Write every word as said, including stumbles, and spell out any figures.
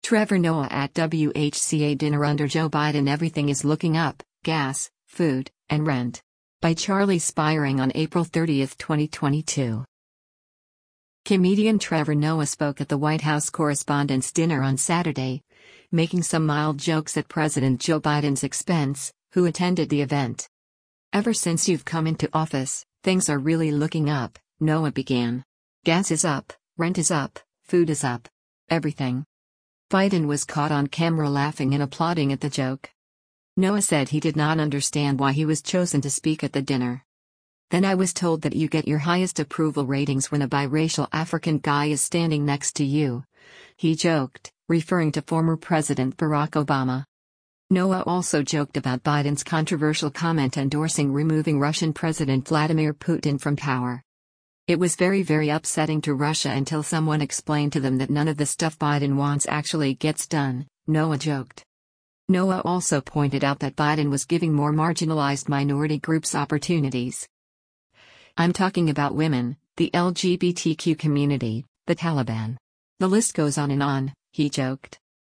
Trevor Noah at W H C A dinner under Joe Biden. Everything is looking up: gas, food, and rent. By Charlie Spiring on April thirtieth, twenty twenty-two. Comedian Trevor Noah spoke at the White House Correspondents' Dinner on Saturday, making some mild jokes at President Joe Biden's expense, who attended the event. "Ever since you've come into office, things are really looking up," Noah began. "Gas is up, rent is up, food is up. Everything." Biden was caught on camera laughing and applauding at the joke. Noah said he did not understand why he was chosen to speak at the dinner. "Then I was told that you get your highest approval ratings when a biracial African guy is standing next to you," he joked, referring to former President Barack Obama. Noah also joked about Biden's controversial comment endorsing removing Russian President Vladimir Putin from power. "It was very very upsetting to Russia until someone explained to them that none of the stuff Biden wants actually gets done," Noah joked. Noah also pointed out that Biden was giving more marginalized minority groups opportunities. "I'm talking about women, the L G B T Q community, the Taliban. The list goes on and on," he joked.